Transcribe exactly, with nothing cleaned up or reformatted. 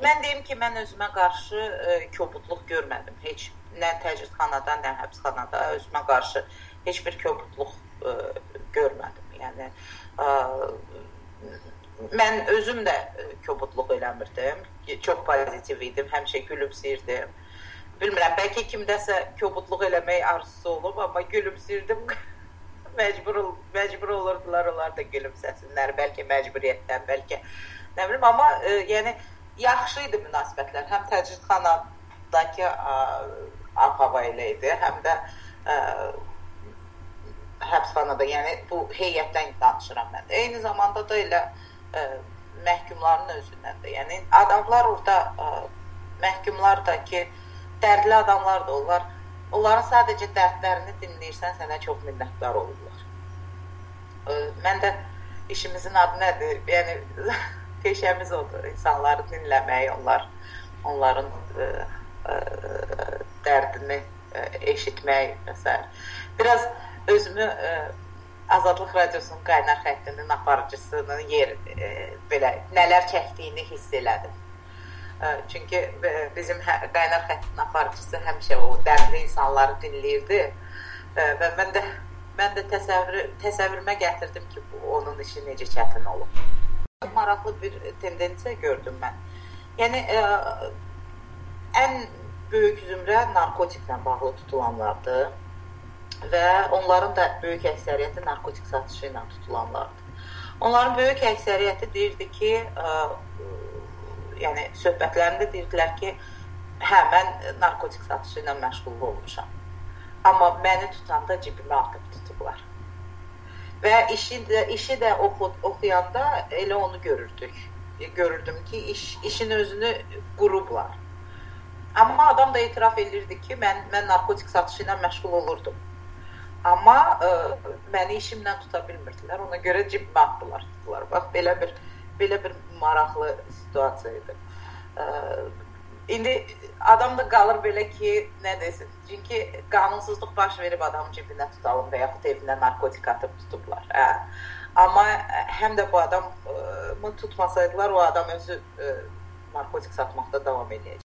mən deyim ki, mən özümə qarşı ə, kobudluq görmədim. Heç nə təcridxanada, nə həbsxanada özümə qarşı heç bir kobudluq ə, görmədim. Yəni ə, mən özüm də kobudluq eləmirdim. Çox pozitiv idim, həmişə gülümsəyirdim. Bilmirəm, bəlkə kimdəsə kobudluq eləmək arzusu olub, amma gülümsəyirdim. məcbur, məcbur olurdular, onlar da gülümsəsinlər. Bəlkə məcburiyyətdən, bəlkə nə bilim, amma ə, yəni yaxşı idi münasibətlər. Həm təcridxanadakı ab-hava ilə idi, həm də ə, həbsxanada, yəni bu heyətdən danışıram mən də. Eyni zamanda da elə ə, məhkumların özündən də. Yəni adamlar orada, ə, məhkumlar da ki, dərdli adamlar da onlar. Onların sadəcə dərdlərini dinləyirsən, sənə çox minnətdar olurlar. Ə, mən də işimizin adı nədir? Yəni peşəmiz odur, insanları dinləmək, onlar, onların ə, ə, dərdini ə, eşitmək və s. Biraz özümü ə, Azadlıq Radiosunun qaynar xəttinin aparıcısının yer ə, belə nələr çəkdiyini hiss elədim. Ə, çünki ə, bizim hə, qaynar xəttin aparıcısı həmişə o dərdli insanları dinləyirdi ə, və mən də, mən də təsəvvür, təsəvvürümə gətirdim ki, bu, onun işi necə çətin olub. Maraqlı bir tendensiya gördüm mən. Yəni ə, ən böyük zümrə narkotiklə bağlı tutulanlardır və onların da böyük əksəriyyəti narkotik satışı ilə tutulanlardır. Onların böyük əksəriyyəti deyirdi ki, ə, yəni söhbətlərində deyirdilər ki, hə, mən narkotik satışı ilə məşğul olmuşam. Amma məni tutanda cibimə atıb tutublar. Və işi də, işi də oxu, oxuyanda elə onu görürdük. Görürdüm ki, iş, işin özünü qurublar. Amma adam da etiraf edirdi ki, mən, mən narkotik satışı ilə məşğul olurdum. Amma ə, məni işimlə tuta bilmirdilər. Ona görə cibimə atdılar, tutdular. Bax, belə bir, belə bir maraqlı situasiya idi. Ə, indi adam da qalır belə ki, nə desin? Çünki qanunsuzluq baş verib adamın cibinə tutalım və yaxud evinə narkotik atıb tutublar. Hə. Amma həm də bu adamı tutmasaydılar, o adam özü ə, narkotik satmaqda davam edəcək.